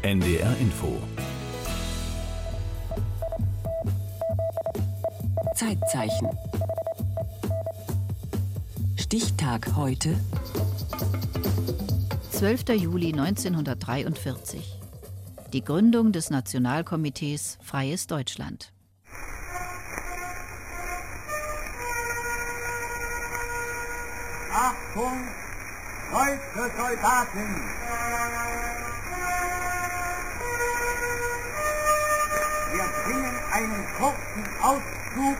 NDR Info. Zeitzeichen. Stichtag heute. 12. Juli 1943. Die Gründung des Nationalkomitees Freies Deutschland. Achtung, deutsche Soldaten! Wir bringen einen kurzen Auszug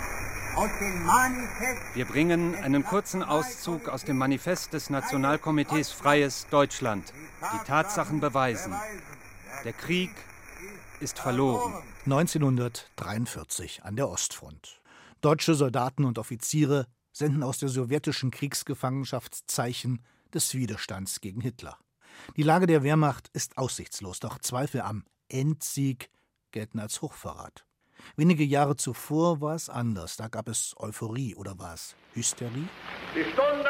aus dem Manifest des Nationalkomitees Freies Deutschland. Die Tatsachen beweisen, der Krieg ist verloren. 1943 an der Ostfront. Deutsche Soldaten und Offiziere senden aus der sowjetischen Kriegsgefangenschaft Zeichen des Widerstands gegen Hitler. Die Lage der Wehrmacht ist aussichtslos, doch Zweifel am Endsieg gelten als Hochverrat. Wenige Jahre zuvor war es anders. Da gab es Euphorie oder war es Hysterie? Die Stunde,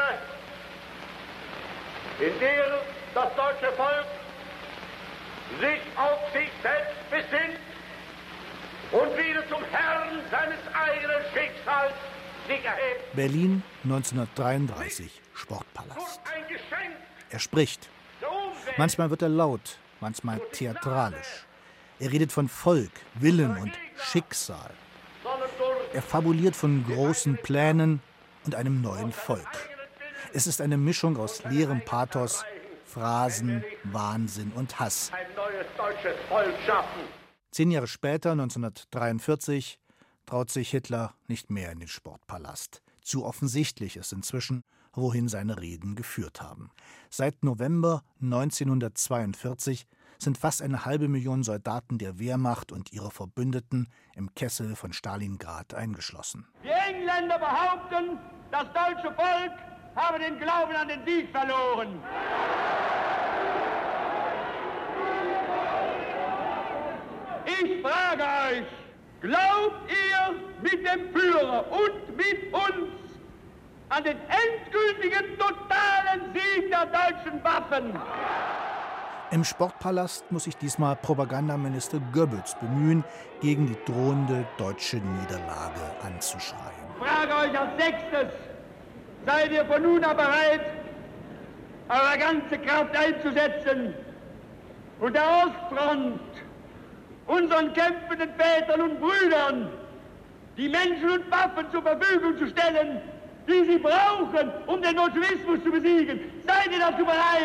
in der das deutsche Volk sich auf sich selbst besinnt und wieder zum Herrn seines eigenen Schicksals sich erhebt. Berlin 1933, Sportpalast. Er spricht. Manchmal wird er laut, manchmal theatralisch. Er redet von Volk, Willen und Schicksal. Er fabuliert von großen Plänen und einem neuen Volk. Es ist eine Mischung aus leerem Pathos, Phrasen, Wahnsinn und Hass. Ein neues deutsches Volk schaffen. 10 Jahre später, 1943, traut sich Hitler nicht mehr in den Sportpalast. Zu offensichtlich ist inzwischen, wohin seine Reden geführt haben. Seit November 1942 sind fast 500.000 Soldaten der Wehrmacht und ihrer Verbündeten im Kessel von Stalingrad eingeschlossen. Die Engländer behaupten, das deutsche Volk habe den Glauben an den Sieg verloren. Ich frage euch, glaubt ihr mit dem Führer und mit uns an den endgültigen, totalen Sieg der deutschen Waffen? Im Sportpalast muss sich diesmal Propagandaminister Goebbels bemühen, gegen die drohende deutsche Niederlage anzuschreien. Ich frage euch als Sechstes, seid ihr von nun an bereit, eure ganze Kraft einzusetzen und der Ostfront, unseren kämpfenden Vätern und Brüdern, die Menschen und Waffen zur Verfügung zu stellen, die sie brauchen, um den Bolschewismus zu besiegen? Seid ihr dazu bereit?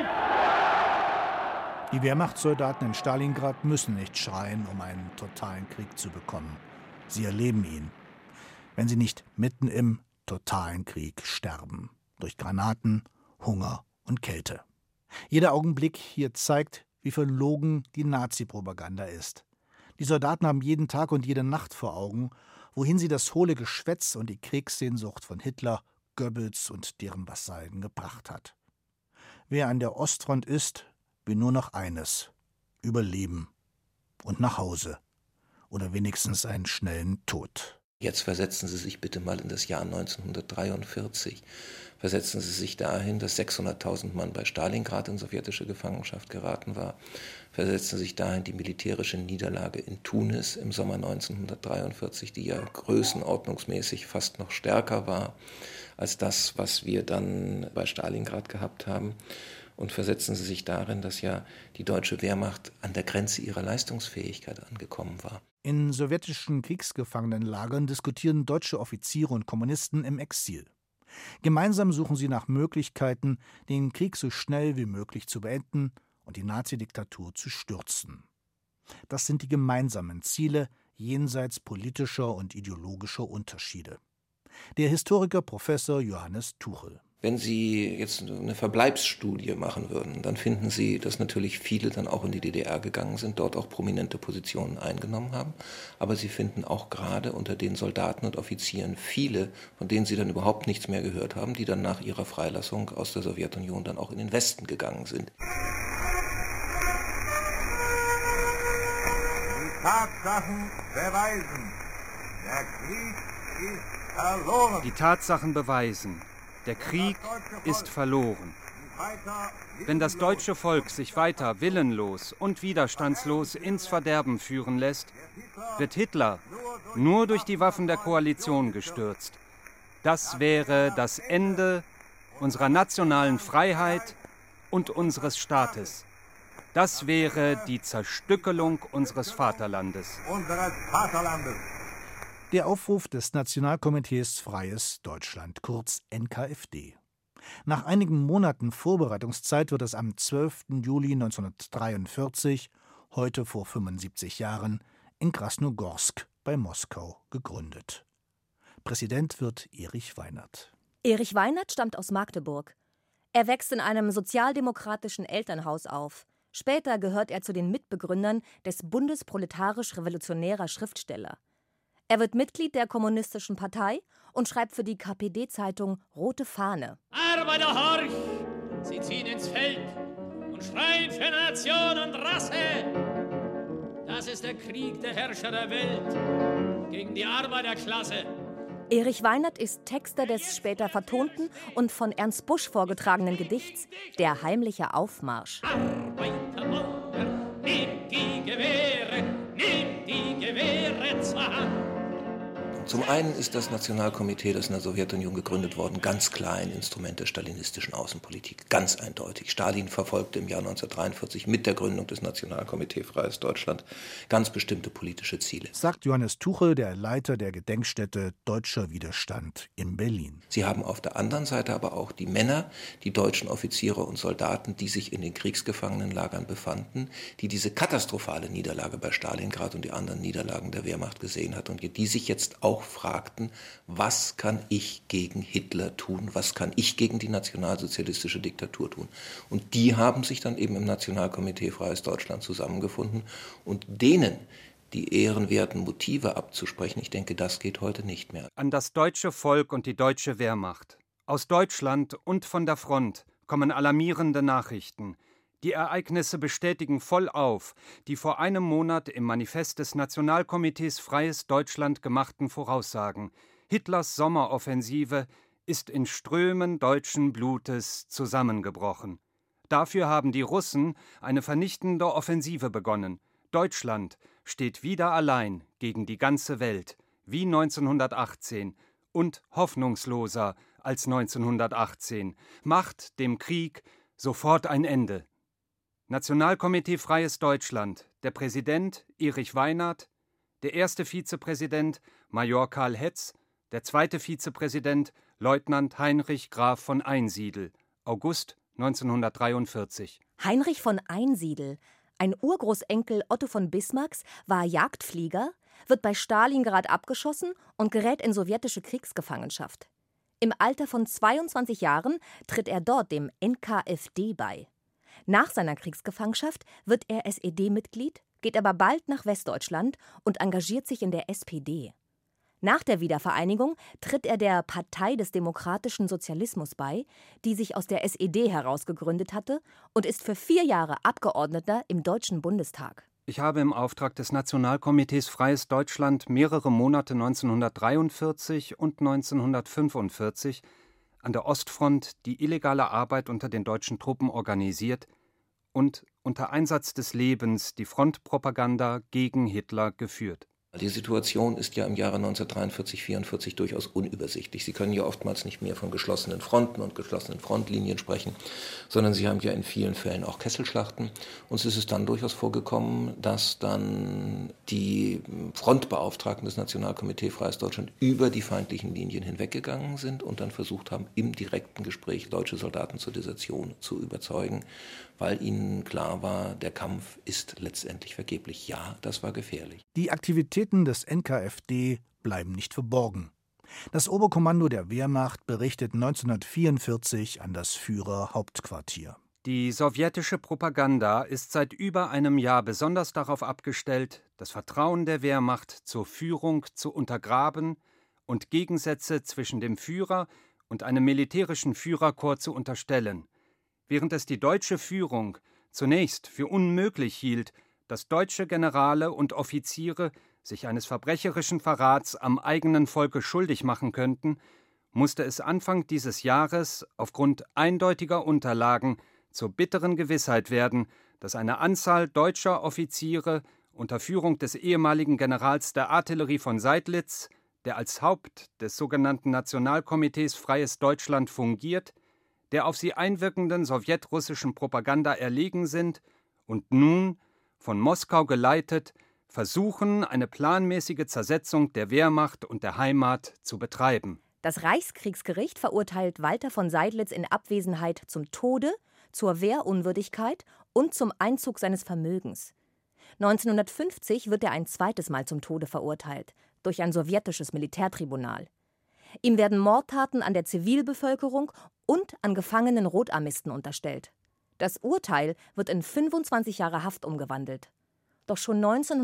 Die Wehrmachtssoldaten in Stalingrad müssen nicht schreien, um einen totalen Krieg zu bekommen. Sie erleben ihn, wenn sie nicht mitten im totalen Krieg sterben. Durch Granaten, Hunger und Kälte. Jeder Augenblick hier zeigt, wie verlogen die Nazi-Propaganda ist. Die Soldaten haben jeden Tag und jede Nacht vor Augen, wohin sie das hohle Geschwätz und die Kriegssehnsucht von Hitler, Goebbels und deren Vasallen gebracht hat. Wer an der Ostfront ist, will nur noch eines: Überleben und nach Hause oder wenigstens einen schnellen Tod. Jetzt versetzen Sie sich bitte mal in das Jahr 1943. Versetzen Sie sich dahin, dass 600.000 Mann bei Stalingrad in sowjetische Gefangenschaft geraten war. Versetzen Sie sich dahin die militärische Niederlage in Tunis im Sommer 1943, die ja größenordnungsmäßig fast noch stärker war als das, was wir dann bei Stalingrad gehabt haben. Und versetzen Sie sich darin, dass ja die deutsche Wehrmacht an der Grenze ihrer Leistungsfähigkeit angekommen war. In sowjetischen Kriegsgefangenenlagern diskutieren deutsche Offiziere und Kommunisten im Exil. Gemeinsam suchen sie nach Möglichkeiten, den Krieg so schnell wie möglich zu beenden und die Nazidiktatur zu stürzen. Das sind die gemeinsamen Ziele jenseits politischer und ideologischer Unterschiede. Der Historiker Professor Johannes Tuchel. Wenn Sie jetzt eine Verbleibsstudie machen würden, dann finden Sie, dass natürlich viele dann auch in die DDR gegangen sind, dort auch prominente Positionen eingenommen haben. Aber Sie finden auch gerade unter den Soldaten und Offizieren viele, von denen Sie dann überhaupt nichts mehr gehört haben, die dann nach ihrer Freilassung aus der Sowjetunion dann auch in den Westen gegangen sind. Die Tatsachen beweisen, der Krieg ist verloren. Die Tatsachen beweisen, der Krieg ist verloren. Wenn das deutsche Volk sich weiter willenlos und widerstandslos ins Verderben führen lässt, wird Hitler nur durch die Waffen der Koalition gestürzt. Das wäre das Ende unserer nationalen Freiheit und unseres Staates. Das wäre die Zerstückelung unseres Vaterlandes. Der Aufruf des Nationalkomitees Freies Deutschland, kurz NKFD. Nach einigen Monaten Vorbereitungszeit wird es am 12. Juli 1943, heute vor 75 Jahren, in Krasnogorsk bei Moskau gegründet. Präsident wird Erich Weinert. Erich Weinert stammt aus Magdeburg. Er wächst in einem sozialdemokratischen Elternhaus auf. Später gehört er zu den Mitbegründern des Bundes proletarisch-revolutionärer Schriftsteller. Er wird Mitglied der Kommunistischen Partei und schreibt für die KPD-Zeitung Rote Fahne. Arbeiter, horch! Sie ziehen ins Feld und schreien für Nation und Rasse. Das ist der Krieg der Herrscher der Welt gegen die Arbeiterklasse. Erich Weinert ist Texter des später vertonten und von Ernst Busch vorgetragenen Gedichts Der heimliche Aufmarsch. Arbeitermauer, nehmt die Gewehre zur Hand. Zum einen ist das Nationalkomitee, das in der Sowjetunion gegründet worden, ganz klar ein Instrument der stalinistischen Außenpolitik. Ganz eindeutig. Stalin verfolgte im Jahr 1943 mit der Gründung des Nationalkomitees Freies Deutschland ganz bestimmte politische Ziele. Sagt Johannes Tuchel, der Leiter der Gedenkstätte Deutscher Widerstand in Berlin. Sie haben auf der anderen Seite aber auch die Männer, die deutschen Offiziere und Soldaten, die sich in den Kriegsgefangenenlagern befanden, die diese katastrophale Niederlage bei Stalingrad und die anderen Niederlagen der Wehrmacht gesehen hat und die sich jetzt auch fragten, was kann ich gegen Hitler tun, was kann ich gegen die nationalsozialistische Diktatur tun. Und die haben sich dann eben im Nationalkomitee Freies Deutschland zusammengefunden und denen die ehrenwerten Motive abzusprechen, ich denke, das geht heute nicht mehr. An das deutsche Volk und die deutsche Wehrmacht. Aus Deutschland und von der Front kommen alarmierende Nachrichten. Die Ereignisse bestätigen voll auf die vor einem Monat im Manifest des Nationalkomitees Freies Deutschland gemachten Voraussagen. Hitlers Sommeroffensive ist in Strömen deutschen Blutes zusammengebrochen. Dafür haben die Russen eine vernichtende Offensive begonnen. Deutschland steht wieder allein gegen die ganze Welt, wie 1918 und hoffnungsloser als 1918, macht dem Krieg sofort ein Ende. Nationalkomitee Freies Deutschland, der Präsident Erich Weinert, der erste Vizepräsident Major Karl Hetz, der zweite Vizepräsident Leutnant Heinrich Graf von Einsiedel, August 1943. Heinrich von Einsiedel, ein Urgroßenkel Otto von Bismarcks, war Jagdflieger, wird bei Stalingrad abgeschossen und gerät in sowjetische Kriegsgefangenschaft. Im Alter von 22 Jahren tritt er dort dem NKFD bei. Nach seiner Kriegsgefangenschaft wird er SED-Mitglied, geht aber bald nach Westdeutschland und engagiert sich in der SPD. Nach der Wiedervereinigung tritt er der Partei des demokratischen Sozialismus bei, die sich aus der SED heraus gegründet hatte, und ist für 4 Jahre Abgeordneter im Deutschen Bundestag. Ich habe im Auftrag des Nationalkomitees Freies Deutschland mehrere Monate 1943 und 1945 an der Ostfront die illegale Arbeit unter den deutschen Truppen organisiert und unter Einsatz des Lebens die Frontpropaganda gegen Hitler geführt. Die Situation ist ja im Jahre 1943/44 durchaus unübersichtlich. Sie können ja oftmals nicht mehr von geschlossenen Fronten und geschlossenen Frontlinien sprechen, sondern Sie haben ja in vielen Fällen auch Kesselschlachten. Und es ist dann durchaus vorgekommen, dass dann die Frontbeauftragten des Nationalkomitees Freies Deutschland über die feindlichen Linien hinweggegangen sind und dann versucht haben, im direkten Gespräch deutsche Soldaten zur Desertion zu überzeugen, weil ihnen klar war, der Kampf ist letztendlich vergeblich. Ja, das war gefährlich. Die Aktivitäten des NKFD bleiben nicht verborgen. Das Oberkommando der Wehrmacht berichtet 1944 an das Führerhauptquartier. Die sowjetische Propaganda ist seit über einem Jahr besonders darauf abgestellt, das Vertrauen der Wehrmacht zur Führung zu untergraben und Gegensätze zwischen dem Führer und einem militärischen Führerkorps zu unterstellen. Während es die deutsche Führung zunächst für unmöglich hielt, dass deutsche Generale und Offiziere sich eines verbrecherischen Verrats am eigenen Volke schuldig machen könnten, musste es Anfang dieses Jahres aufgrund eindeutiger Unterlagen zur bitteren Gewissheit werden, dass eine Anzahl deutscher Offiziere unter Führung des ehemaligen Generals der Artillerie von Seydlitz, der als Haupt des sogenannten Nationalkomitees Freies Deutschland fungiert, der auf sie einwirkenden sowjetrussischen Propaganda erlegen sind und nun, von Moskau geleitet, versuchen, eine planmäßige Zersetzung der Wehrmacht und der Heimat zu betreiben. Das Reichskriegsgericht verurteilt Walter von Seydlitz in Abwesenheit zum Tode, zur Wehrunwürdigkeit und zum Einzug seines Vermögens. 1950 wird er ein zweites Mal zum Tode verurteilt, durch ein sowjetisches Militärtribunal. Ihm werden Mordtaten an der Zivilbevölkerung und an gefangenen Rotarmisten unterstellt. Das Urteil wird in 25 Jahre Haft umgewandelt. Doch schon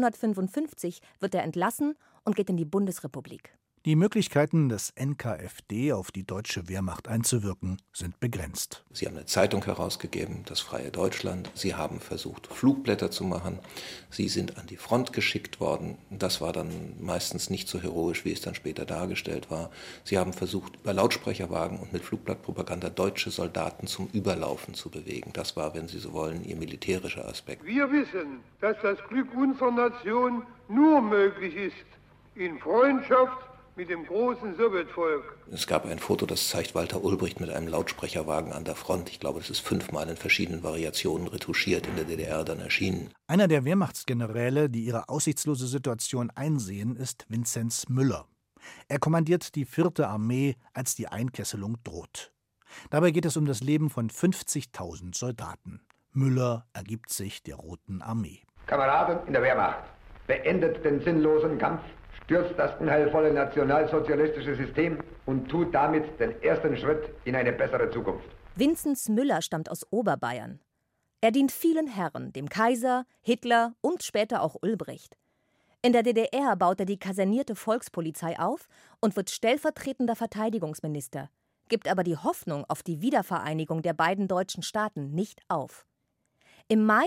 1955 wird er entlassen und geht in die Bundesrepublik. Die Möglichkeiten des NKFD auf die deutsche Wehrmacht einzuwirken, sind begrenzt. Sie haben eine Zeitung herausgegeben, das Freie Deutschland. Sie haben versucht, Flugblätter zu machen. Sie sind an die Front geschickt worden. Das war dann meistens nicht so heroisch, wie es dann später dargestellt war. Sie haben versucht, über Lautsprecherwagen und mit Flugblattpropaganda deutsche Soldaten zum Überlaufen zu bewegen. Das war, wenn Sie so wollen, ihr militärischer Aspekt. Wir wissen, dass das Glück unserer Nation nur möglich ist in Freundschaft mit dem großen Sowjetvolk. Es gab ein Foto, das zeigt Walter Ulbricht mit einem Lautsprecherwagen an der Front. Ich glaube, das ist 5-mal in verschiedenen Variationen retuschiert in der DDR dann erschienen. Einer der Wehrmachtsgeneräle, die ihre aussichtslose Situation einsehen, ist Vinzenz Müller. Er kommandiert die 4. Armee, als die Einkesselung droht. Dabei geht es um das Leben von 50.000 Soldaten. Müller ergibt sich der Roten Armee. Kameraden in der Wehrmacht, beendet den sinnlosen Kampf, stürzt das unheilvolle nationalsozialistische System und tut damit den ersten Schritt in eine bessere Zukunft. Vinzenz Müller stammt aus Oberbayern. Er dient vielen Herren, dem Kaiser, Hitler und später auch Ulbricht. In der DDR baut er die kasernierte Volkspolizei auf und wird stellvertretender Verteidigungsminister, gibt aber die Hoffnung auf die Wiedervereinigung der beiden deutschen Staaten nicht auf. Im Mai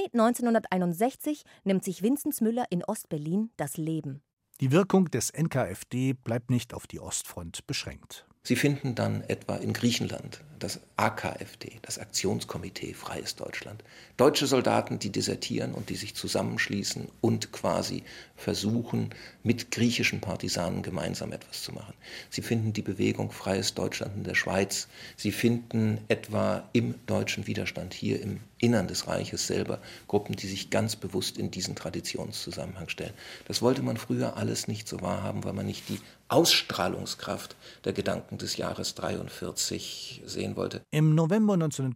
1961 nimmt sich Vinzenz Müller in Ostberlin das Leben. Die Wirkung des NKFD bleibt nicht auf die Ostfront beschränkt. Sie finden dann etwa in Griechenland das AKFD, das Aktionskomitee Freies Deutschland. Deutsche Soldaten, die desertieren und die sich zusammenschließen und quasi versuchen, mit griechischen Partisanen gemeinsam etwas zu machen. Sie finden die Bewegung Freies Deutschland in der Schweiz. Sie finden etwa im deutschen Widerstand hier im Innern des Reiches selber Gruppen, die sich ganz bewusst in diesen Traditionszusammenhang stellen. Das wollte man früher alles nicht so wahrhaben, weil man nicht die Ausstrahlungskraft der Gedanken des Jahres 43 sehen wollte. Im November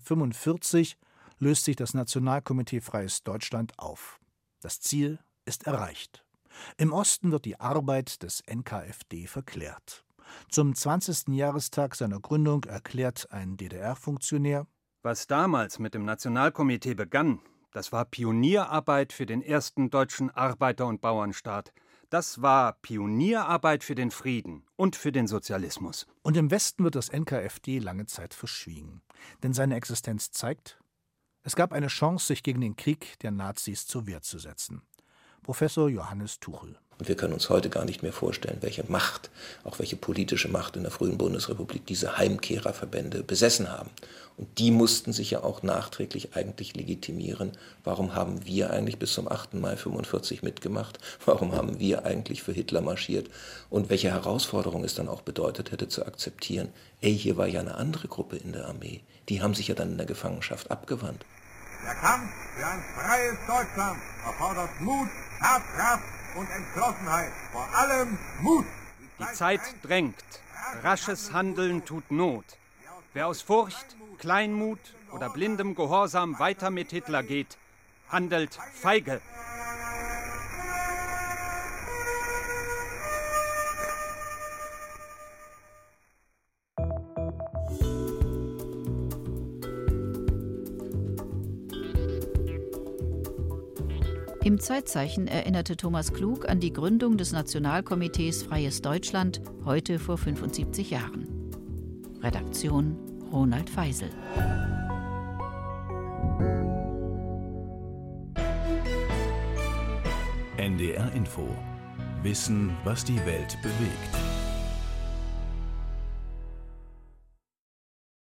1945 löst sich das Nationalkomitee Freies Deutschland auf. Das Ziel ist erreicht. Im Osten wird die Arbeit des NKFD verklärt. Zum 20. Jahrestag seiner Gründung erklärt ein DDR-Funktionär: Was damals mit dem Nationalkomitee begann, das war Pionierarbeit für den ersten deutschen Arbeiter- und Bauernstaat. Das war Pionierarbeit für den Frieden und für den Sozialismus. Und im Westen wird das NKFD lange Zeit verschwiegen. Denn seine Existenz zeigt, es gab eine Chance, sich gegen den Krieg der Nazis zur Wehr zu setzen. Professor Johannes Tuchel. Und wir können uns heute gar nicht mehr vorstellen, welche Macht, auch welche politische Macht in der frühen Bundesrepublik diese Heimkehrerverbände besessen haben. Und die mussten sich ja auch nachträglich eigentlich legitimieren. Warum haben wir eigentlich bis zum 8. Mai 1945 mitgemacht? Warum haben wir eigentlich für Hitler marschiert? Und welche Herausforderung es dann auch bedeutet hätte zu akzeptieren, hier war ja eine andere Gruppe in der Armee. Die haben sich ja dann in der Gefangenschaft abgewandt. Der Kampf für ein freies Deutschland erfordert Mut, Tatkraft und Entschlossenheit. Vor allem Mut. Die Zeit drängt. Rasches Handeln tut Not. Wer aus Furcht, Kleinmut oder blindem Gehorsam weiter mit Hitler geht, handelt feige. Im Zeitzeichen erinnerte Thomas Klug an die Gründung des Nationalkomitees Freies Deutschland heute vor 75 Jahren. Redaktion Ronald Feisel. NDR Info. Wissen, was die Welt bewegt.